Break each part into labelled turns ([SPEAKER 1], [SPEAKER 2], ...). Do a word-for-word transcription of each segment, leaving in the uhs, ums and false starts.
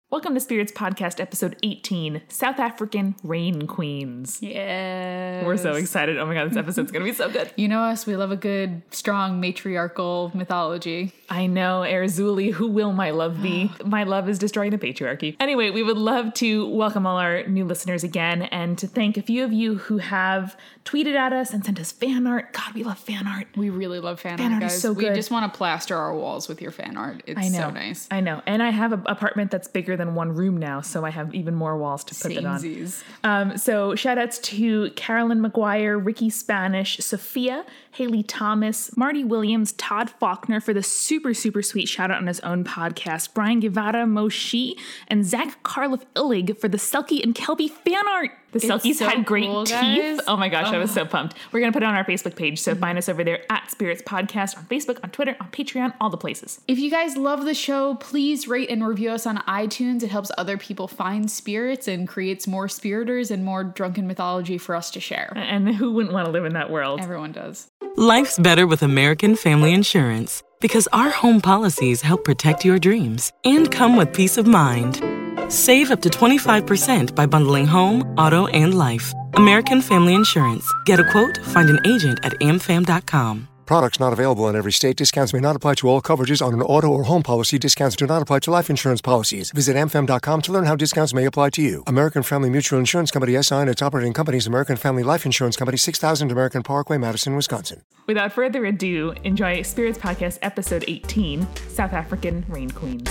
[SPEAKER 1] Welcome to Spirits Podcast, episode eighteen, South African Rain Queens.
[SPEAKER 2] Yes.
[SPEAKER 1] We're so excited. Oh my god, this episode's going to be so good.
[SPEAKER 2] You know us, we love a good, strong matriarchal mythology.
[SPEAKER 1] I know, Erzuli, who will my love be? My love is destroying the patriarchy. Anyway, we would love to welcome all our new listeners again and to thank a few of you who have tweeted at us and sent us fan art. God, we love fan art.
[SPEAKER 2] We really love fan,
[SPEAKER 1] fan
[SPEAKER 2] art,
[SPEAKER 1] art
[SPEAKER 2] guys.
[SPEAKER 1] is so good.
[SPEAKER 2] We just want to plaster our walls with your fan art. It's
[SPEAKER 1] I know,
[SPEAKER 2] so nice.
[SPEAKER 1] I know. And I have an apartment that's bigger than one room now, so I have even more walls to put it on.
[SPEAKER 2] Samesies.
[SPEAKER 1] Um, so shout outs to Carolyn McGuire, Ricky Spanish, Sophia, Haley Thomas, Marty Williams, Todd Faulkner for the super, super sweet shout out on his own podcast, Brian Guevara, Moshi, and Zach Karloff Illig for the Selkie and Kelby fan art. The
[SPEAKER 2] It's
[SPEAKER 1] Selkies
[SPEAKER 2] so
[SPEAKER 1] had great
[SPEAKER 2] cool,
[SPEAKER 1] teeth.
[SPEAKER 2] guys.
[SPEAKER 1] Oh my gosh, I was
[SPEAKER 2] Oh.
[SPEAKER 1] so pumped. We're going to put it on our Facebook page, so find us over there at Spirits Podcast on Facebook, on Twitter, on Patreon, all the places.
[SPEAKER 2] If you guys love the show, please rate and review us on iTunes. It helps other people find spirits and creates more spiriters and more drunken mythology for us to share.
[SPEAKER 1] And who wouldn't want to live in that world?
[SPEAKER 2] Everyone does.
[SPEAKER 3] Life's better with American Family Insurance because our home policies help protect your dreams and come with peace of mind. Save up to twenty-five percent by bundling home, auto, and life. American Family Insurance. Get a quote, find an agent at a m fam dot com.
[SPEAKER 4] Products not available in every state. Discounts may not apply to all coverages on an auto or home policy. Discounts do not apply to life insurance policies. Visit a m fam dot com to learn how discounts may apply to you. American Family Mutual Insurance Company, S I and its operating companies, American Family Life Insurance Company, six thousand American Parkway, Madison, Wisconsin.
[SPEAKER 1] Without further ado, enjoy Spirits Podcast episode eighteen, South African Rain Queens.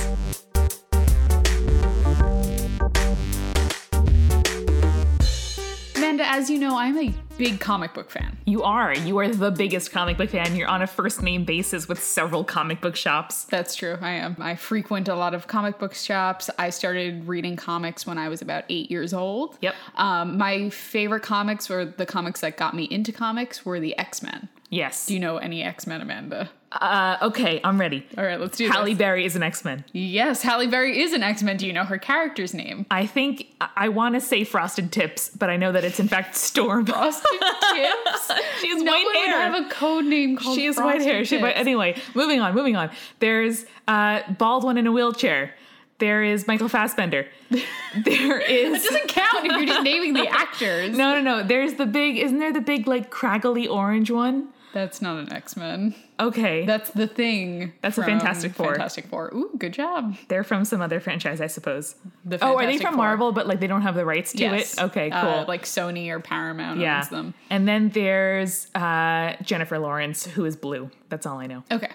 [SPEAKER 2] Amanda, as you know, I'm a big comic book fan.
[SPEAKER 1] You are. You are the biggest comic book fan. You're on a first name basis with several comic book shops.
[SPEAKER 2] That's true. I am. I frequent a lot of comic book shops. I started reading comics when I was about eight years old.
[SPEAKER 1] Yep.
[SPEAKER 2] Um, my favorite comics were the comics that got me into comics were the X-Men.
[SPEAKER 1] Yes.
[SPEAKER 2] Do you know any X-Men, Amanda?
[SPEAKER 1] Uh, okay, I'm ready.
[SPEAKER 2] All right, let's do
[SPEAKER 1] Halle
[SPEAKER 2] this.
[SPEAKER 1] Berry is an X-Men.
[SPEAKER 2] Yes, Halle Berry is an X-Men. Do you know her character's name?
[SPEAKER 1] I think, I, I want to say Frosted Tips, but I know that it's in fact Storm.
[SPEAKER 2] Frosted Tips?
[SPEAKER 1] She has
[SPEAKER 2] no
[SPEAKER 1] white
[SPEAKER 2] one
[SPEAKER 1] hair.
[SPEAKER 2] would have a code name called
[SPEAKER 1] She has
[SPEAKER 2] Frosted
[SPEAKER 1] white hair. She,
[SPEAKER 2] Tips.
[SPEAKER 1] but anyway, moving on, moving on. There's uh, Baldwin in a wheelchair. There is Michael Fassbender. There is...
[SPEAKER 2] It doesn't count if you're just naming the actors.
[SPEAKER 1] No, no, no. There's the big... Isn't there the big, like, craggly orange one?
[SPEAKER 2] That's not an X-Men.
[SPEAKER 1] Okay.
[SPEAKER 2] That's the Thing.
[SPEAKER 1] That's a
[SPEAKER 2] from
[SPEAKER 1] Fantastic Four.
[SPEAKER 2] Fantastic Four. Ooh, good job.
[SPEAKER 1] They're from some other franchise, I suppose.
[SPEAKER 2] The
[SPEAKER 1] Oh, are they
[SPEAKER 2] Fantastic
[SPEAKER 1] from
[SPEAKER 2] Four.
[SPEAKER 1] Marvel, but like they don't have the rights to
[SPEAKER 2] Yes.
[SPEAKER 1] it? Okay, cool.
[SPEAKER 2] Uh, like Sony or Paramount
[SPEAKER 1] yeah.
[SPEAKER 2] owns them.
[SPEAKER 1] And then there's uh, Jennifer Lawrence, who is blue. That's all I know.
[SPEAKER 2] Okay.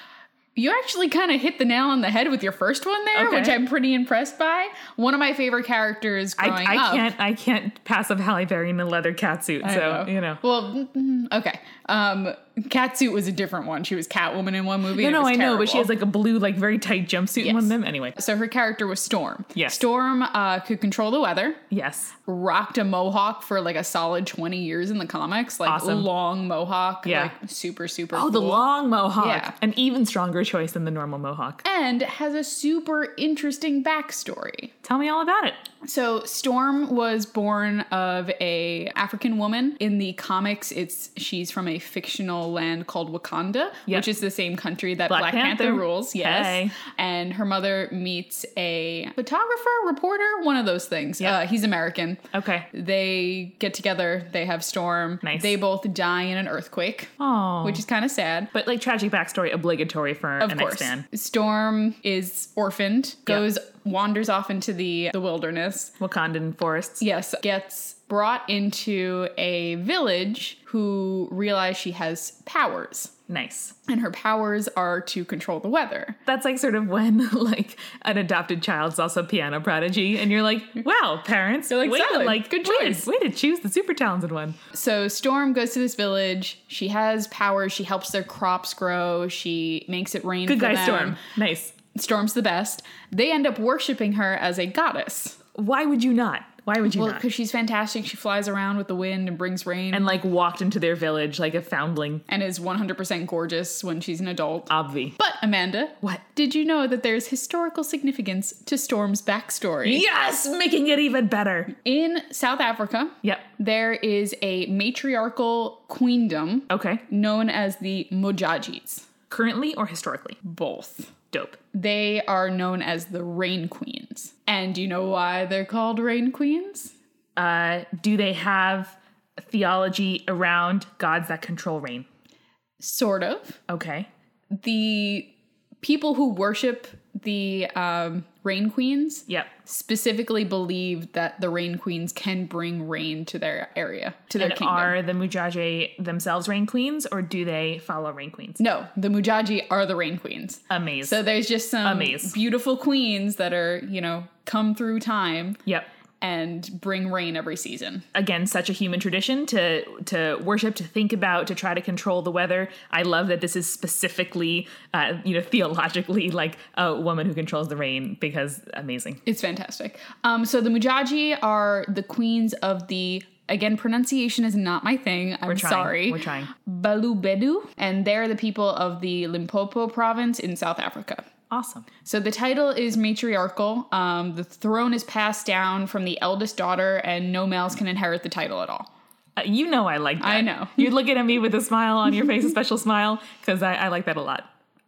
[SPEAKER 2] You actually kind of hit the nail on the head with your first one there,
[SPEAKER 1] Okay.
[SPEAKER 2] which I'm pretty impressed by. One of my favorite characters
[SPEAKER 1] I,
[SPEAKER 2] growing
[SPEAKER 1] I
[SPEAKER 2] up.
[SPEAKER 1] can't I can't pass up Halle Berry in a leather catsuit,
[SPEAKER 2] I
[SPEAKER 1] so you know.
[SPEAKER 2] Well, mm, okay. Um, Catsuit was a different one. She was Catwoman in one movie.
[SPEAKER 1] No,
[SPEAKER 2] and it
[SPEAKER 1] no,
[SPEAKER 2] was
[SPEAKER 1] I know, but she
[SPEAKER 2] terrible.
[SPEAKER 1] has like a blue, like very tight jumpsuit in one of them. Anyway,
[SPEAKER 2] So her character was Storm.
[SPEAKER 1] Yes.
[SPEAKER 2] Storm uh, could control the weather.
[SPEAKER 1] yes.
[SPEAKER 2] Rocked a mohawk for like a solid twenty years in the comics. Like
[SPEAKER 1] Awesome.
[SPEAKER 2] long mohawk.
[SPEAKER 1] Yeah.
[SPEAKER 2] Like super, super
[SPEAKER 1] Oh, the
[SPEAKER 2] cool.
[SPEAKER 1] long mohawk.
[SPEAKER 2] Yeah.
[SPEAKER 1] An even stronger choice than the normal mohawk.
[SPEAKER 2] And has a super interesting backstory.
[SPEAKER 1] Tell me all about it.
[SPEAKER 2] So Storm was born of a African woman. In the comics, it's she's from a fictional land called Wakanda,
[SPEAKER 1] Yep.
[SPEAKER 2] which is the same country that
[SPEAKER 1] Black
[SPEAKER 2] Black, Panther.
[SPEAKER 1] Panther.
[SPEAKER 2] rules. Yes.
[SPEAKER 1] Hey.
[SPEAKER 2] And her mother meets a photographer, reporter, one of those things.
[SPEAKER 1] Yep.
[SPEAKER 2] Uh, he's American.
[SPEAKER 1] Okay.
[SPEAKER 2] They get together. They have Storm.
[SPEAKER 1] Nice.
[SPEAKER 2] They both die in an earthquake,
[SPEAKER 1] Oh.
[SPEAKER 2] which is kind of sad.
[SPEAKER 1] But like tragic backstory obligatory for
[SPEAKER 2] Of
[SPEAKER 1] an
[SPEAKER 2] course,
[SPEAKER 1] X-fan.
[SPEAKER 2] Storm is orphaned, goes wanders off into the the wilderness.
[SPEAKER 1] Wakandan forests.
[SPEAKER 2] Yes, gets brought into a village who realize she has powers.
[SPEAKER 1] Nice.
[SPEAKER 2] And her powers are to control the weather.
[SPEAKER 1] That's like sort of when like an adopted child's also piano prodigy, and you're like, wow, parents,
[SPEAKER 2] You're like,
[SPEAKER 1] way to
[SPEAKER 2] solid.
[SPEAKER 1] like
[SPEAKER 2] Good
[SPEAKER 1] way to-
[SPEAKER 2] choice.
[SPEAKER 1] way to choose the super talented one.
[SPEAKER 2] So Storm goes to this village. She has powers. She helps their crops grow. She makes it rain
[SPEAKER 1] Good
[SPEAKER 2] for
[SPEAKER 1] guy,
[SPEAKER 2] them.
[SPEAKER 1] Storm. Nice.
[SPEAKER 2] Storm's the best. They end up worshiping her as a goddess.
[SPEAKER 1] Why would you not? Why would you
[SPEAKER 2] Well,
[SPEAKER 1] not?
[SPEAKER 2] because she's fantastic. She flies around with the wind and brings rain.
[SPEAKER 1] And like walked into their village like a foundling.
[SPEAKER 2] and is one hundred percent gorgeous when she's an adult.
[SPEAKER 1] Obvi.
[SPEAKER 2] But, Amanda,
[SPEAKER 1] What?
[SPEAKER 2] did you know that there's historical significance to Storm's backstory?
[SPEAKER 1] Yes, making it even better.
[SPEAKER 2] In South Africa,
[SPEAKER 1] Yep.
[SPEAKER 2] there is a matriarchal queendom
[SPEAKER 1] Okay.
[SPEAKER 2] known as the Mojajis.
[SPEAKER 1] Currently or historically?
[SPEAKER 2] Both.
[SPEAKER 1] Dope.
[SPEAKER 2] They are known as the Rain Queens. And do you know why they're called Rain Queens?
[SPEAKER 1] Uh, do they have theology around gods that control rain?
[SPEAKER 2] Sort of.
[SPEAKER 1] Okay.
[SPEAKER 2] The people who worship the um, Rain Queens
[SPEAKER 1] Yep.
[SPEAKER 2] specifically believe that the Rain Queens can bring rain to their area, to their
[SPEAKER 1] And
[SPEAKER 2] kingdom.
[SPEAKER 1] are the Mujaji themselves rain queens, or do they follow rain queens?
[SPEAKER 2] No, the Mujaji are the Rain Queens.
[SPEAKER 1] Amazing.
[SPEAKER 2] So there's just some
[SPEAKER 1] Amaze.
[SPEAKER 2] beautiful queens that are, you know, come through time
[SPEAKER 1] Yep.
[SPEAKER 2] and bring rain every season.
[SPEAKER 1] Again, such a human tradition to to worship, to think about, to try to control the weather. I love that this is specifically, uh, you know, theologically like a woman who controls the rain, because amazing.
[SPEAKER 2] It's fantastic. Um, so the Mujaji are the queens of the, again, pronunciation is not my thing. I'm
[SPEAKER 1] We're trying.
[SPEAKER 2] sorry.
[SPEAKER 1] We're trying.
[SPEAKER 2] Balubedu, and they're the people of the Limpopo province in South Africa.
[SPEAKER 1] Awesome.
[SPEAKER 2] So the title is matriarchal. Um, the throne is passed down from the eldest daughter, and no males can inherit the title at all.
[SPEAKER 1] Uh, you know I like that.
[SPEAKER 2] I know.
[SPEAKER 1] You're looking at me with a smile on your face, a special smile, because I, I like that a lot.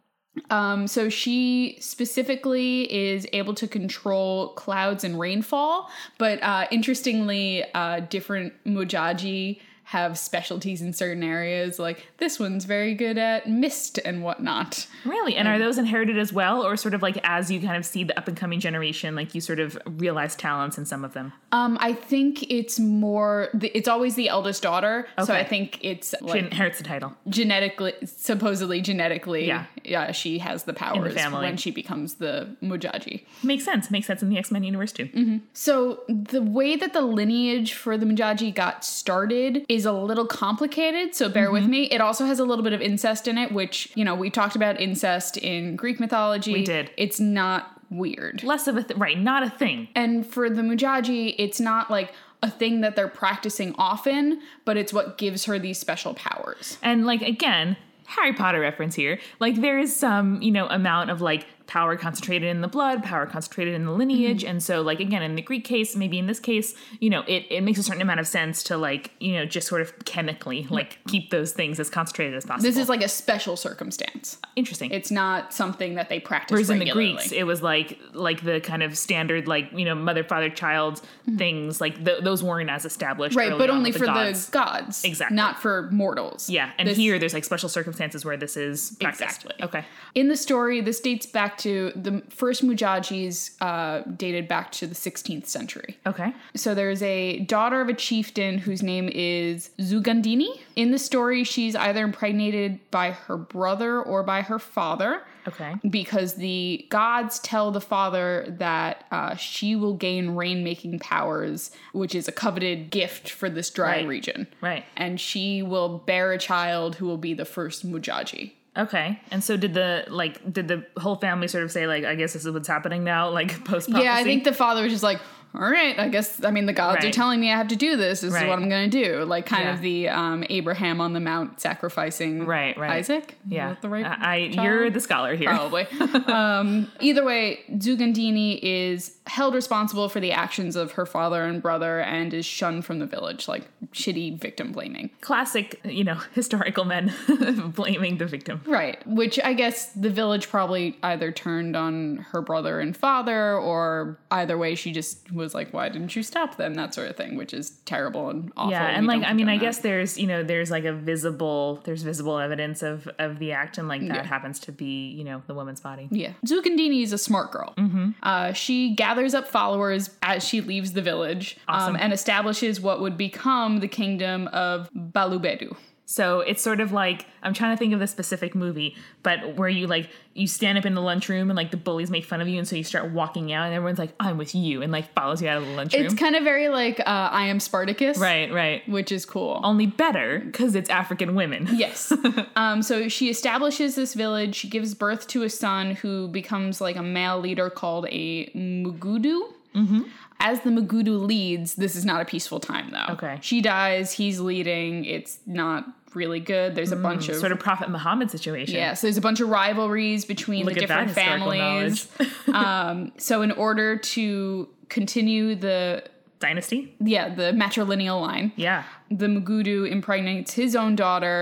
[SPEAKER 2] Um, so she specifically is able to control clouds and rainfall, but uh, interestingly, uh, different Mujaji have specialties in certain areas. Like this one's very good at mist and whatnot.
[SPEAKER 1] Really? And are those inherited as well, or sort of like as you kind of see the up and coming generation, like you sort of realize talents in some of them?
[SPEAKER 2] Um, I think it's more, it's always the eldest daughter. So
[SPEAKER 1] Okay.
[SPEAKER 2] I think it's
[SPEAKER 1] She
[SPEAKER 2] like
[SPEAKER 1] inherits the title.
[SPEAKER 2] genetically, supposedly genetically,
[SPEAKER 1] Yeah.
[SPEAKER 2] yeah, she has the powers
[SPEAKER 1] family.
[SPEAKER 2] when she becomes the Mujaji.
[SPEAKER 1] Makes sense. Makes sense in the X-Men universe too.
[SPEAKER 2] Mm-hmm. So the way that the lineage for the Mujaji got started is a little complicated, so bear
[SPEAKER 1] Mm-hmm.
[SPEAKER 2] with me. It also has a little bit of incest in it, which, you know, we talked about incest in Greek mythology.
[SPEAKER 1] We did.
[SPEAKER 2] It's not weird.
[SPEAKER 1] Less of a th- right, not a thing.
[SPEAKER 2] And for the Mujaji, it's not like a thing that they're practicing often, but it's what gives her these special powers.
[SPEAKER 1] And like again, Harry Potter reference here. Like there is some, you know, amount of like power concentrated in the blood, power concentrated in the lineage.
[SPEAKER 2] Mm-hmm.
[SPEAKER 1] And so like, again, in the Greek case, maybe in this case, you know, it, it makes a certain amount of sense to like, you know, just sort of chemically like keep those things as concentrated as possible.
[SPEAKER 2] This is like a special circumstance.
[SPEAKER 1] interesting.
[SPEAKER 2] It's not something that they practice
[SPEAKER 1] Whereas in the
[SPEAKER 2] regularly.
[SPEAKER 1] Greeks, it was like like the kind of standard like, you know, mother, father, child things. Like th- those weren't as established.
[SPEAKER 2] Mm-hmm. Right,
[SPEAKER 1] early
[SPEAKER 2] but
[SPEAKER 1] on
[SPEAKER 2] only
[SPEAKER 1] with
[SPEAKER 2] for
[SPEAKER 1] gods.
[SPEAKER 2] the gods.
[SPEAKER 1] Exactly.
[SPEAKER 2] Not for mortals.
[SPEAKER 1] Yeah, and
[SPEAKER 2] This-
[SPEAKER 1] here there's like special circumstances where this is practiced.
[SPEAKER 2] Exactly.
[SPEAKER 1] Okay.
[SPEAKER 2] In the story, this dates back to the first Mujajis uh, dated back to the sixteenth century.
[SPEAKER 1] Okay.
[SPEAKER 2] So there's a daughter of a chieftain whose name is Zugandini. In the story, she's either impregnated by her brother or by her father.
[SPEAKER 1] Okay.
[SPEAKER 2] Because the gods tell the father that uh, she will gain rain-making powers, which is a coveted gift for this dry
[SPEAKER 1] Right.
[SPEAKER 2] region.
[SPEAKER 1] Right.
[SPEAKER 2] And she will bear a child who will be the first Mujaji.
[SPEAKER 1] Okay. And so did the like did the whole family sort of say like I guess this is what's happening now, like post prophecy?
[SPEAKER 2] Yeah, I think the father was just like, all right, I guess, I mean, the gods are
[SPEAKER 1] Right.
[SPEAKER 2] telling me I have to do this. This
[SPEAKER 1] Right.
[SPEAKER 2] is what I'm going to do. Like kind
[SPEAKER 1] Yeah.
[SPEAKER 2] of the um, Abraham on the Mount sacrificing
[SPEAKER 1] Right, right.
[SPEAKER 2] Isaac. Is
[SPEAKER 1] Yeah.
[SPEAKER 2] that the right
[SPEAKER 1] I, I
[SPEAKER 2] child?
[SPEAKER 1] you're the scholar here.
[SPEAKER 2] Probably. um, either way, Zugandini is held responsible for the actions of her father and brother and is shunned from the village, like shitty victim blaming.
[SPEAKER 1] Classic, you know, historical men blaming the victim.
[SPEAKER 2] Right. Which I guess the village probably either turned on her brother and father, or either way, she just was like, why didn't you stop them? That sort of thing, which is terrible and awful.
[SPEAKER 1] Yeah,
[SPEAKER 2] We
[SPEAKER 1] and like
[SPEAKER 2] don't
[SPEAKER 1] I mean, I
[SPEAKER 2] condone
[SPEAKER 1] guess there's you know there's like a visible there's visible evidence of of the act, and like that
[SPEAKER 2] Yeah.
[SPEAKER 1] happens to be you know the woman's body.
[SPEAKER 2] that. Yeah. Zugandini is a smart girl. Mm-hmm. Uh, she gathers up followers as she leaves the village
[SPEAKER 1] Awesome.
[SPEAKER 2] um, and establishes what would become the kingdom of Balubedu.
[SPEAKER 1] So it's sort of like I'm trying to think of the specific movie, but where you like you stand up in the lunchroom and like the bullies make fun of you, and so you start walking out, and everyone's like, "I'm with you," and like follows you out of the lunchroom.
[SPEAKER 2] It's kind of very like uh, I Am Spartacus.
[SPEAKER 1] right, right.
[SPEAKER 2] Which is cool.
[SPEAKER 1] Only better because it's African women.
[SPEAKER 2] Yes. um, so she establishes this village. She gives birth to a son who becomes like a male leader called a Mugudu. Mm-hmm. As the Mugudu leads, this is not a peaceful time, though.
[SPEAKER 1] Okay.
[SPEAKER 2] She dies. He's leading. It's not really good. There's a bunch of
[SPEAKER 1] Sort of Prophet Muhammad situation.
[SPEAKER 2] yeah. So there's a bunch of rivalries between
[SPEAKER 1] Look
[SPEAKER 2] the
[SPEAKER 1] at that
[SPEAKER 2] different
[SPEAKER 1] historical
[SPEAKER 2] families. um, so in order to continue the
[SPEAKER 1] Dynasty.
[SPEAKER 2] yeah the matrilineal line,
[SPEAKER 1] Yeah.
[SPEAKER 2] the Mugudu impregnates his own daughter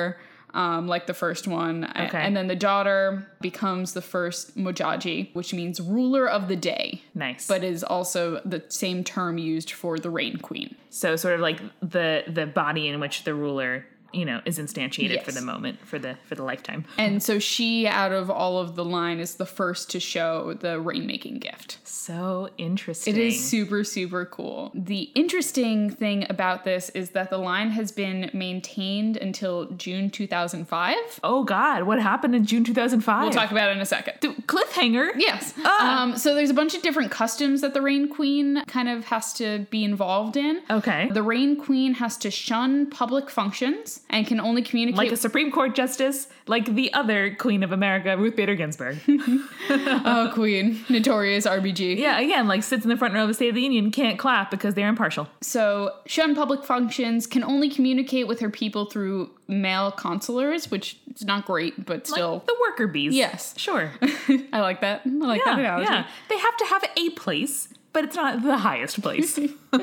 [SPEAKER 2] um, like the first one.
[SPEAKER 1] Okay.
[SPEAKER 2] And then the daughter becomes the first Mojaji, which means ruler of the day.
[SPEAKER 1] Nice.
[SPEAKER 2] But is also the same term used for the Rain Queen.
[SPEAKER 1] So sort of like the the body in which the ruler, you know, is instantiated
[SPEAKER 2] Yes.
[SPEAKER 1] for the moment, for the for the lifetime.
[SPEAKER 2] And so she, out of all of the line, is the first to show the rainmaking gift.
[SPEAKER 1] So interesting.
[SPEAKER 2] It is super, super cool. The interesting thing about this is that the line has been maintained until June two thousand five.
[SPEAKER 1] Oh God, what happened in June two thousand five?
[SPEAKER 2] We'll talk about it in a second.
[SPEAKER 1] Cliffhanger.
[SPEAKER 2] Yes.
[SPEAKER 1] Ah.
[SPEAKER 2] Um, so there's a bunch of different customs that the Rain Queen kind of has to be involved in.
[SPEAKER 1] Okay.
[SPEAKER 2] The Rain Queen has to shun public functions and can only communicate...
[SPEAKER 1] Like a Supreme Court justice, like the other Queen of America, Ruth Bader Ginsburg.
[SPEAKER 2] Oh, Queen. Notorious R B G.
[SPEAKER 1] Yeah, again, like sits in the front row of the State of the Union, can't clap because they're impartial.
[SPEAKER 2] So, shun public functions, can only communicate with her people through male consulars, which is not great, but still...
[SPEAKER 1] Like the worker bees.
[SPEAKER 2] Yes.
[SPEAKER 1] Sure.
[SPEAKER 2] I like that. I like
[SPEAKER 1] Yeah,
[SPEAKER 2] that analogy.
[SPEAKER 1] yeah. They have to have a place, but it's not the highest place.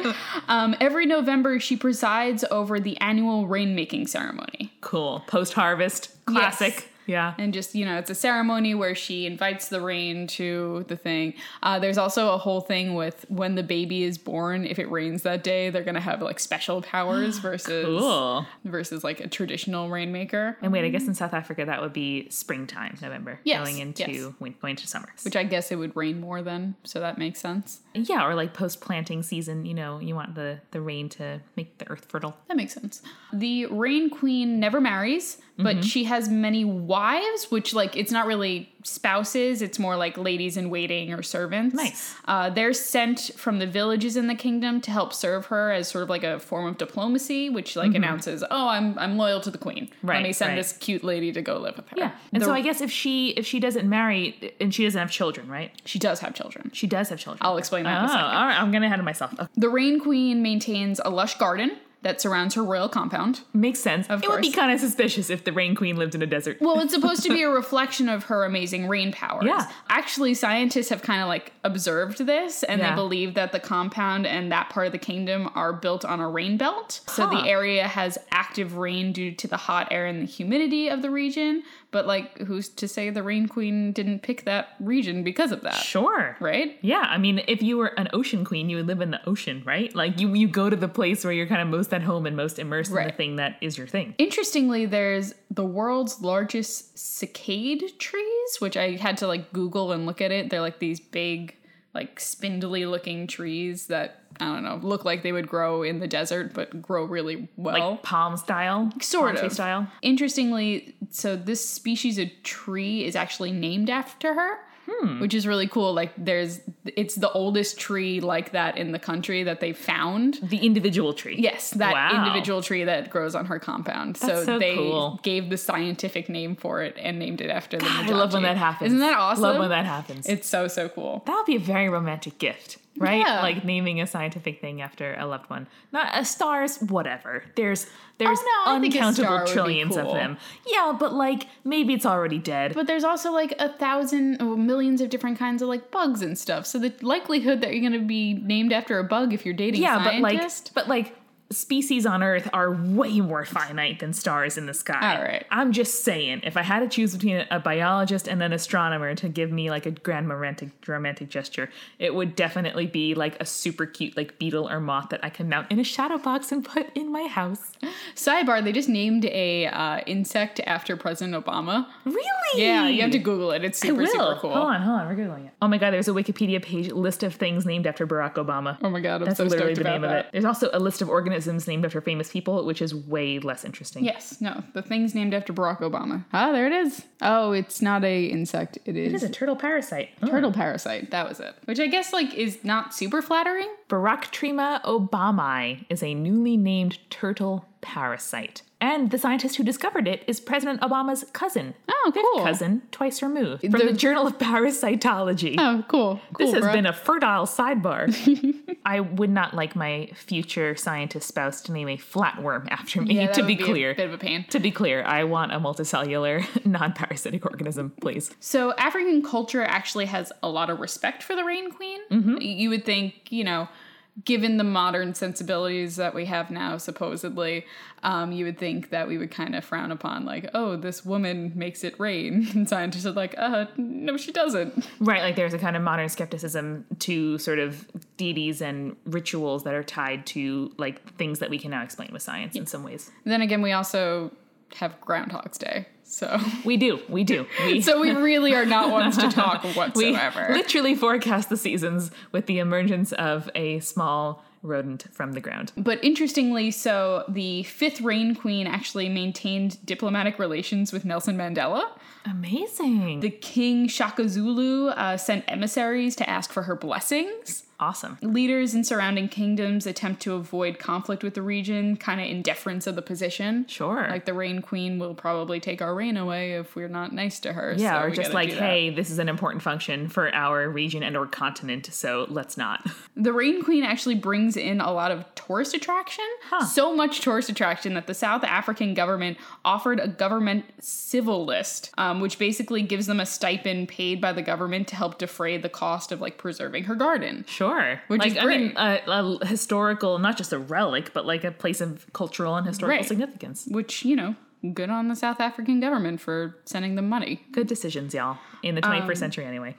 [SPEAKER 2] Um, every November, she presides over the annual rainmaking ceremony.
[SPEAKER 1] Cool. Post-harvest. Classic.
[SPEAKER 2] Yes.
[SPEAKER 1] Yeah.
[SPEAKER 2] And just, you know, it's a ceremony where she invites the rain to the thing. Uh, there's also a whole thing with when the baby is born, if it rains that day, they're going to have like special powers versus
[SPEAKER 1] Cool.
[SPEAKER 2] versus like a traditional rainmaker.
[SPEAKER 1] And wait, I guess in South Africa that would be springtime, November.
[SPEAKER 2] Yes,
[SPEAKER 1] Going into
[SPEAKER 2] yes.
[SPEAKER 1] win- going to summer.
[SPEAKER 2] Which I guess it would rain more then, so that makes sense.
[SPEAKER 1] Yeah, or like post-planting season, you know, you want the, the rain to make the earth fertile.
[SPEAKER 2] That makes sense. The Rain Queen never marries, but
[SPEAKER 1] Mm-hmm.
[SPEAKER 2] she has many wives, which, like, it's not really spouses. It's more like ladies in waiting or servants.
[SPEAKER 1] Nice.
[SPEAKER 2] Uh, they're sent from the villages in the kingdom to help serve her as sort of like a form of diplomacy, which, like, announces, oh, I'm I'm loyal to the queen. Let
[SPEAKER 1] Mm-hmm. Right,
[SPEAKER 2] me send
[SPEAKER 1] right.
[SPEAKER 2] this cute lady to go live with her.
[SPEAKER 1] Yeah. And
[SPEAKER 2] The-
[SPEAKER 1] so I guess if she if she doesn't marry and she doesn't have children, right?
[SPEAKER 2] she does have children.
[SPEAKER 1] She does have children.
[SPEAKER 2] I'll explain that
[SPEAKER 1] Oh,
[SPEAKER 2] in a second.
[SPEAKER 1] all right. I'm getting ahead of myself. Okay.
[SPEAKER 2] The Rain Queen maintains a lush garden that surrounds her royal compound.
[SPEAKER 1] Makes sense.
[SPEAKER 2] Of
[SPEAKER 1] it would be
[SPEAKER 2] course.
[SPEAKER 1] kind of suspicious if the Rain Queen lived in a desert.
[SPEAKER 2] Well, it's supposed to be a reflection of her amazing rain powers.
[SPEAKER 1] Yeah.
[SPEAKER 2] Actually, scientists have kind of like observed this, and
[SPEAKER 1] Yeah.
[SPEAKER 2] they believe that the compound and that part of the kingdom are built on a rain belt. So
[SPEAKER 1] Huh.
[SPEAKER 2] the area has active rain due to the hot air and the humidity of the region. But like, who's to say the Rain Queen didn't pick that region because of that?
[SPEAKER 1] Sure.
[SPEAKER 2] Right?
[SPEAKER 1] Yeah, I mean, if you were an ocean queen, you would live in the ocean, right? Like you, you go to the place where you're kind of most at home and most immersed in the
[SPEAKER 2] Right.
[SPEAKER 1] thing that is your thing.
[SPEAKER 2] Interestingly, there's the world's largest cicade trees, which I had to like Google and look at it. They're like these big, like spindly looking trees that, I don't know, look like they would grow in the desert, but grow really well.
[SPEAKER 1] Like palm style,
[SPEAKER 2] Sort
[SPEAKER 1] palm tree
[SPEAKER 2] of.
[SPEAKER 1] style.
[SPEAKER 2] Interestingly, so this species of tree is actually named after her. Which is really cool. Like there's, it's the oldest tree like that in the country that they found.
[SPEAKER 1] The individual tree.
[SPEAKER 2] Yes, that
[SPEAKER 1] Wow.
[SPEAKER 2] individual tree that grows on her compound.
[SPEAKER 1] That's so
[SPEAKER 2] they
[SPEAKER 1] cool.
[SPEAKER 2] gave the scientific name for it and named it after the
[SPEAKER 1] I love when
[SPEAKER 2] Mujaji.
[SPEAKER 1] that happens.
[SPEAKER 2] Isn't that awesome?
[SPEAKER 1] Love when that happens.
[SPEAKER 2] It's so, so cool.
[SPEAKER 1] That would be a very romantic gift, right?
[SPEAKER 2] Yeah.
[SPEAKER 1] Like naming a scientific thing after a loved one. Not a stars, whatever. There's there's
[SPEAKER 2] Oh, no, I think a star
[SPEAKER 1] uncountable
[SPEAKER 2] would be
[SPEAKER 1] trillions of
[SPEAKER 2] cool.
[SPEAKER 1] them. Yeah, but like maybe it's already dead.
[SPEAKER 2] But there's also like a thousand or millions of different kinds of like bugs and stuff. So the likelihood that you're going to be named after a bug if you're dating
[SPEAKER 1] yeah,
[SPEAKER 2] a
[SPEAKER 1] but like
[SPEAKER 2] scientist.
[SPEAKER 1] but like species on Earth are way more finite than stars in the sky.
[SPEAKER 2] All right.
[SPEAKER 1] I'm just saying, if I had to choose between a biologist and an astronomer to give me like a grand romantic romantic gesture, it would definitely be like a super cute like beetle or moth that I can mount in a shadow box and put in my house.
[SPEAKER 2] Sidebar, they just named a uh, insect after President Obama.
[SPEAKER 1] Really?
[SPEAKER 2] Yeah, you have to Google it. It's
[SPEAKER 1] I
[SPEAKER 2] super,
[SPEAKER 1] will.
[SPEAKER 2] super cool.
[SPEAKER 1] Hold on, hold on, we're googling it. Oh my god, there's a Wikipedia page list of things named after Barack Obama.
[SPEAKER 2] Oh my god, I'm
[SPEAKER 1] That's
[SPEAKER 2] so
[SPEAKER 1] literally
[SPEAKER 2] stoked
[SPEAKER 1] the
[SPEAKER 2] about
[SPEAKER 1] name
[SPEAKER 2] that.
[SPEAKER 1] of it. There's also a list of organisms named after famous people, which is way less interesting.
[SPEAKER 2] Yes, no, the thing's named after Barack Obama. Ah, there it is. Oh, it's not a insect. It is,
[SPEAKER 1] It is a turtle parasite. Oh.
[SPEAKER 2] turtle parasite. That was it. Which I guess like is not super flattering.
[SPEAKER 1] Baractrema obamai is a newly named turtle parasite. And the scientist who discovered it is President Obama's cousin.
[SPEAKER 2] Oh,
[SPEAKER 1] Fifth
[SPEAKER 2] cool.
[SPEAKER 1] cousin, twice removed. From
[SPEAKER 2] The-
[SPEAKER 1] the Journal of Parasitology.
[SPEAKER 2] Oh, cool. cool
[SPEAKER 1] This has
[SPEAKER 2] bro.
[SPEAKER 1] been a fertile sidebar. I would not like my future scientist spouse to name a flatworm after me,
[SPEAKER 2] Yeah, that
[SPEAKER 1] to
[SPEAKER 2] would
[SPEAKER 1] be
[SPEAKER 2] be a
[SPEAKER 1] clear.
[SPEAKER 2] bit of a pain.
[SPEAKER 1] To be clear, I want a multicellular, non-parasitic organism, please.
[SPEAKER 2] So African culture actually has a lot of respect for the Rain Queen.
[SPEAKER 1] Mm-hmm.
[SPEAKER 2] You would think, you know, given the modern sensibilities that we have now, supposedly, um, you would think that we would kind of frown upon, like, oh, this woman makes it rain. And scientists are like, uh, no, she doesn't.
[SPEAKER 1] Right, like there's a kind of modern skepticism to sort of deities and rituals that are tied to, like, things that we can now explain with science in some ways.
[SPEAKER 2] Then again, we also have Groundhog's Day. So
[SPEAKER 1] we do, we do. We,
[SPEAKER 2] so we really are not ones to talk whatsoever.
[SPEAKER 1] We literally forecast the seasons with the emergence of a small rodent from the ground.
[SPEAKER 2] But interestingly, so the fifth Rain Queen actually maintained diplomatic relations with Nelson Mandela.
[SPEAKER 1] Amazing.
[SPEAKER 2] The King Shaka Zulu uh, sent emissaries to ask for her blessings.
[SPEAKER 1] Awesome.
[SPEAKER 2] Leaders in surrounding kingdoms attempt to avoid conflict with the region, kind of in deference of the position.
[SPEAKER 1] Sure.
[SPEAKER 2] Like the Rain Queen will probably take our rain away if we're not nice to her.
[SPEAKER 1] Yeah,
[SPEAKER 2] so
[SPEAKER 1] or
[SPEAKER 2] we
[SPEAKER 1] just
[SPEAKER 2] gotta
[SPEAKER 1] like,
[SPEAKER 2] do that.
[SPEAKER 1] hey, this is an important function for our region and or continent, so let's not.
[SPEAKER 2] The Rain Queen actually brings in a lot of tourist attraction.
[SPEAKER 1] Huh.
[SPEAKER 2] So much tourist attraction that the South African government offered a government civil list, um, which basically gives them a stipend paid by the government to help defray the cost of like preserving her garden.
[SPEAKER 1] Sure.
[SPEAKER 2] Which
[SPEAKER 1] like,
[SPEAKER 2] is
[SPEAKER 1] I
[SPEAKER 2] great.
[SPEAKER 1] mean, a, a historical, not just a relic, but like a place of cultural and historical
[SPEAKER 2] Right.
[SPEAKER 1] significance.
[SPEAKER 2] Which, you know, good on the South African government for sending them money.
[SPEAKER 1] Good decisions, y'all. In the twenty-first
[SPEAKER 2] Um,
[SPEAKER 1] century, anyway.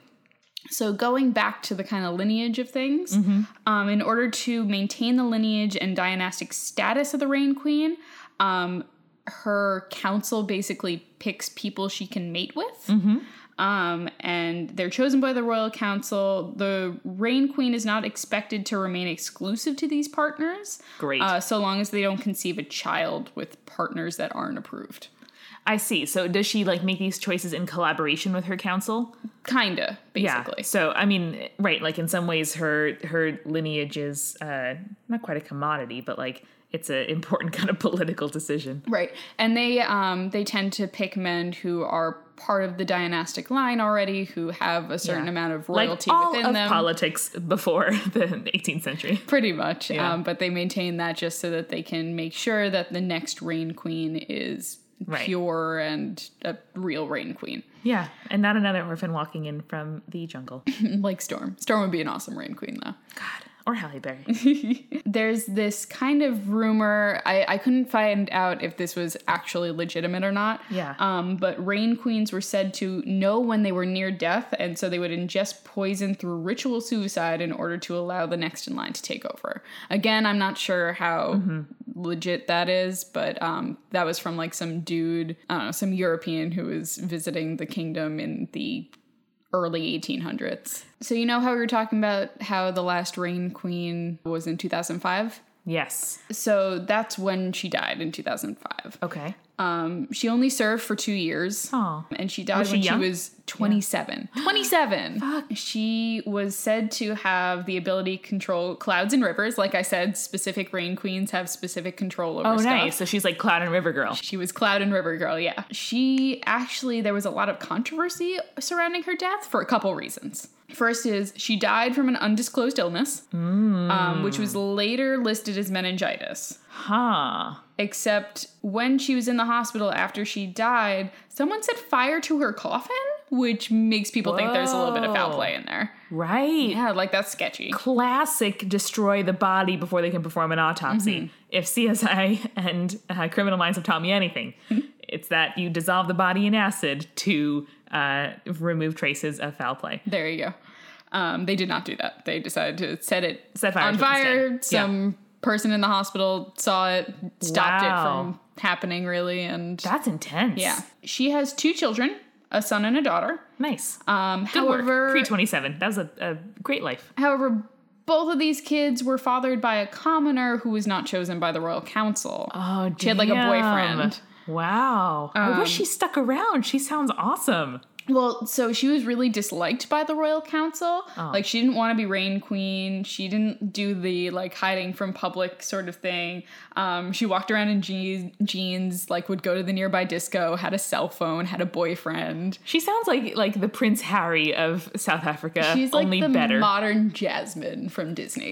[SPEAKER 2] So going back to the kind of lineage of things,
[SPEAKER 1] Mm-hmm.
[SPEAKER 2] um, in order to maintain the lineage and dynastic status of the Rain Queen, um, her council basically picks people she can mate with.
[SPEAKER 1] Mm-hmm.
[SPEAKER 2] Um, and they're chosen by the royal council. The Rain Queen is not expected to remain exclusive to these partners.
[SPEAKER 1] Great.
[SPEAKER 2] Uh, so long as they don't conceive a child with partners that aren't approved.
[SPEAKER 1] I see. So does she like make these choices in collaboration with her council?
[SPEAKER 2] Kinda, basically.
[SPEAKER 1] Yeah. So I mean, right, like in some ways her her lineage is uh, not quite a commodity, but like it's an important kind of political decision.
[SPEAKER 2] Right. And they um they tend to pick men who are part of the dynastic line already, who have a certain
[SPEAKER 1] Yeah.
[SPEAKER 2] amount of royalty
[SPEAKER 1] like all
[SPEAKER 2] within
[SPEAKER 1] of
[SPEAKER 2] them.
[SPEAKER 1] politics before the eighteenth century.
[SPEAKER 2] Pretty much.
[SPEAKER 1] Yeah.
[SPEAKER 2] Um, but they maintain that just so that they can make sure that the next Rain Queen is
[SPEAKER 1] Right.
[SPEAKER 2] pure and a real Rain Queen.
[SPEAKER 1] Yeah, and not another orphan walking in from the jungle.
[SPEAKER 2] Like Storm. Storm would be an awesome Rain Queen, though.
[SPEAKER 1] God. Or Halle Berry.
[SPEAKER 2] There's this kind of rumor. I, I couldn't find out if this was actually legitimate or not.
[SPEAKER 1] Yeah.
[SPEAKER 2] Um, but Rain Queens were said to know when they were near death, and so they would ingest poison through ritual suicide in order to allow the next in line to take over. Again, I'm not sure how mm-hmm. legit that is, but um, that was from like some dude, I don't know, some European who was visiting the kingdom in the early eighteen hundreds. So you know how we were talking about how the last Rain Queen was in two thousand five?
[SPEAKER 1] Yes.
[SPEAKER 2] So that's when she died, in two thousand five.
[SPEAKER 1] Okay.
[SPEAKER 2] Um, she only served for two years.
[SPEAKER 1] Oh.
[SPEAKER 2] And she died
[SPEAKER 1] Was she
[SPEAKER 2] when
[SPEAKER 1] young?
[SPEAKER 2] she was twenty-seven. Yeah. twenty-seven!
[SPEAKER 1] Fuck.
[SPEAKER 2] She was said to have the ability to control clouds and rivers. Like I said, specific Rain Queens have specific control over
[SPEAKER 1] Oh,
[SPEAKER 2] stuff.
[SPEAKER 1] nice. So she's like Cloud and River Girl.
[SPEAKER 2] She was Cloud and River Girl, yeah. She actually, there was a lot of controversy surrounding her death for a couple reasons. First is she died from an undisclosed illness, mm. um, which was later listed as meningitis.
[SPEAKER 1] Huh.
[SPEAKER 2] Except when she was in the hospital after she died, someone set fire to her coffin, which makes people Whoa. think there's a little bit of foul play in there.
[SPEAKER 1] Right.
[SPEAKER 2] Yeah, like that's sketchy.
[SPEAKER 1] Classic destroy the body before they can perform an autopsy. Mm-hmm. If C S I and uh, Criminal Minds have taught me anything, it's that you dissolve the body in acid to uh, remove traces of foul play.
[SPEAKER 2] There you go. Um, they did not do that. They decided to set it
[SPEAKER 1] set fire
[SPEAKER 2] on fire. Some
[SPEAKER 1] yeah.
[SPEAKER 2] person in the hospital saw it, stopped
[SPEAKER 1] wow.
[SPEAKER 2] it from happening, really. And
[SPEAKER 1] that's intense.
[SPEAKER 2] Yeah. She has two children, a son and a daughter.
[SPEAKER 1] Nice.
[SPEAKER 2] Um,
[SPEAKER 1] Good
[SPEAKER 2] however,
[SPEAKER 1] work. pre twenty-seven. That was a, a great life.
[SPEAKER 2] However, both of these kids were fathered by a commoner who was not chosen by the royal council.
[SPEAKER 1] Oh, damn.
[SPEAKER 2] She had like a boyfriend.
[SPEAKER 1] Wow. Um, I wish she stuck around. She sounds awesome.
[SPEAKER 2] Well, so she was really disliked by the royal council. Oh. Like, she didn't want to be Rain Queen. She didn't do the, like, hiding from public sort of thing. Um, she walked around in je- jeans, like, would go to the nearby disco, had a cell phone, had a boyfriend.
[SPEAKER 1] She sounds like, like the Prince Harry of South Africa,
[SPEAKER 2] She's like
[SPEAKER 1] only
[SPEAKER 2] the
[SPEAKER 1] better.
[SPEAKER 2] modern Jasmine from Disney.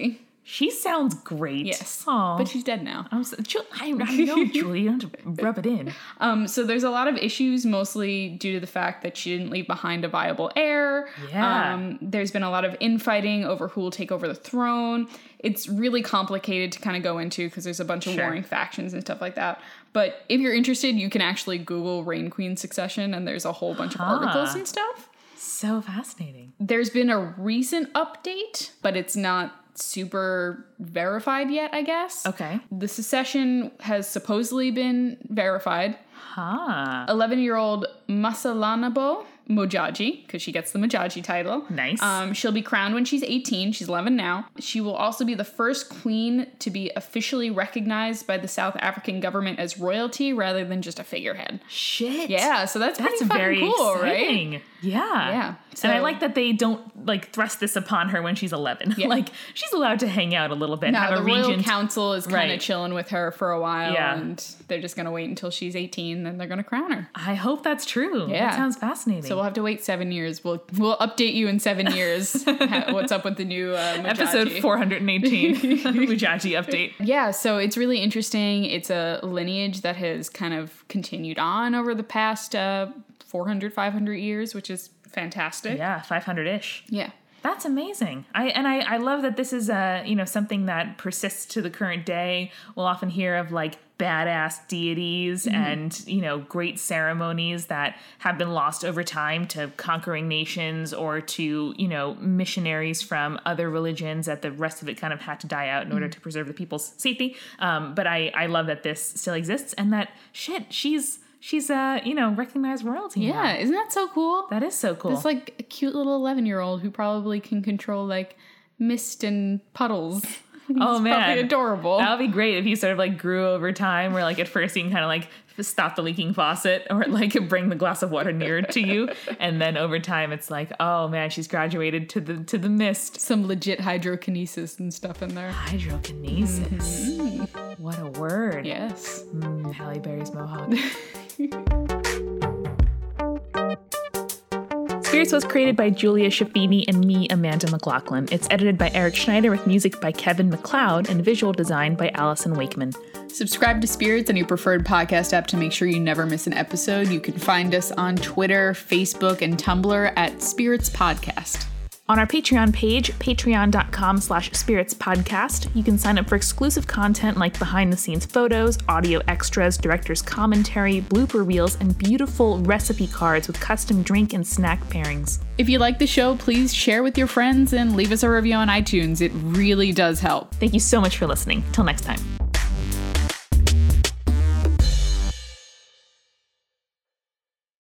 [SPEAKER 1] She sounds great.
[SPEAKER 2] Yes.
[SPEAKER 1] Aw.
[SPEAKER 2] But she's dead now.
[SPEAKER 1] I'm so, Ju- I, I know, Julie. You don't have to rub it in.
[SPEAKER 2] Um, so there's a lot of issues, mostly due to the fact that she didn't leave behind a viable heir.
[SPEAKER 1] Yeah.
[SPEAKER 2] Um, there's been a lot of infighting over who will take over the throne. It's really complicated to kind of go into because there's a bunch of
[SPEAKER 1] Sure.
[SPEAKER 2] warring factions and stuff like that. But if you're interested, you can actually Google Reign Queen Succession, and there's a whole bunch of
[SPEAKER 1] Huh.
[SPEAKER 2] articles and stuff.
[SPEAKER 1] So fascinating.
[SPEAKER 2] There's been a recent update, but it's not super verified yet, I guess.
[SPEAKER 1] Okay.
[SPEAKER 2] The succession has supposedly been verified.
[SPEAKER 1] Huh.
[SPEAKER 2] eleven-year-old Masalanabo Mojaji, because she gets the Mojaji title.
[SPEAKER 1] Nice.
[SPEAKER 2] Um, she'll be crowned when she's eighteen. She's eleven now. She will also be the first queen to be officially recognized by the South African government as royalty rather than just a figurehead.
[SPEAKER 1] Shit.
[SPEAKER 2] Yeah, so that's,
[SPEAKER 1] That's
[SPEAKER 2] pretty fucking
[SPEAKER 1] very
[SPEAKER 2] cool,
[SPEAKER 1] exciting.
[SPEAKER 2] right?
[SPEAKER 1] Yeah.
[SPEAKER 2] Yeah.
[SPEAKER 1] and I
[SPEAKER 2] So-
[SPEAKER 1] like that they don't like thrust this upon her when she's eleven.
[SPEAKER 2] Yeah.
[SPEAKER 1] Like she's allowed to hang out a little bit.
[SPEAKER 2] No,
[SPEAKER 1] have
[SPEAKER 2] the
[SPEAKER 1] a
[SPEAKER 2] royal
[SPEAKER 1] regent.
[SPEAKER 2] council is kind of
[SPEAKER 1] Right.
[SPEAKER 2] chilling with her for a while,
[SPEAKER 1] Yeah.
[SPEAKER 2] and they're just going to wait until she's eighteen, then they're going to crown her.
[SPEAKER 1] I hope that's true.
[SPEAKER 2] Yeah.
[SPEAKER 1] That sounds fascinating.
[SPEAKER 2] So we'll have to wait seven years. We'll we'll update you in seven years. ha- What's up with the new uh, Mojaji.
[SPEAKER 1] Episode four hundred eighteen, Mujaji update.
[SPEAKER 2] Yeah, so it's really interesting. It's a lineage that has kind of continued on over the past uh, four hundred, five hundred years, which is fantastic.
[SPEAKER 1] Yeah, five hundred-ish.
[SPEAKER 2] Yeah.
[SPEAKER 1] That's amazing. I and I, I love that this is a you know something that persists to the current day. We'll often hear of like badass deities
[SPEAKER 2] Mm-hmm.
[SPEAKER 1] and you know great ceremonies that have been lost over time to conquering nations or to you know missionaries from other religions. That the rest of it kind of had to die out in order to preserve the people's safety. Um, but I I love that this still exists and that shit she's she's uh you know recognized royalty.
[SPEAKER 2] Yeah,
[SPEAKER 1] now.
[SPEAKER 2] isn't that so cool?
[SPEAKER 1] That is so cool.
[SPEAKER 2] It's like a cute little eleven-year-old who probably can control like mist and puddles.
[SPEAKER 1] Oh
[SPEAKER 2] It's
[SPEAKER 1] man,
[SPEAKER 2] probably adorable.
[SPEAKER 1] That would be great if he sort of like grew over time, where like at first you can kind of like stop the leaking faucet or like bring the glass of water nearer to you, and then over time it's like, oh man, she's graduated to the to the mist.
[SPEAKER 2] Some legit hydrokinesis and stuff in there.
[SPEAKER 1] Hydrokinesis.
[SPEAKER 2] Mm-hmm.
[SPEAKER 1] What a word.
[SPEAKER 2] Yes.
[SPEAKER 1] Mm, Halle Berry's mohawk. Spirits was created by Julia Shafini and me, Amanda McLaughlin. It's edited by Eric Schneider with music by Kevin MacLeod and visual design by Allison Wakeman.
[SPEAKER 2] Subscribe to Spirits on your preferred podcast app to make sure you never miss an episode. You can find us on Twitter, Facebook, and Tumblr at Spirits Podcast.
[SPEAKER 1] On our Patreon page, patreon.com slash spirits podcast, you can sign up for exclusive content like behind-the-scenes photos, audio extras, director's commentary, blooper reels, and beautiful recipe cards with custom drink and snack pairings.
[SPEAKER 2] If you like the show, please share with your friends and leave us a review on iTunes. It really does help.
[SPEAKER 1] Thank you so much for listening. Till next time.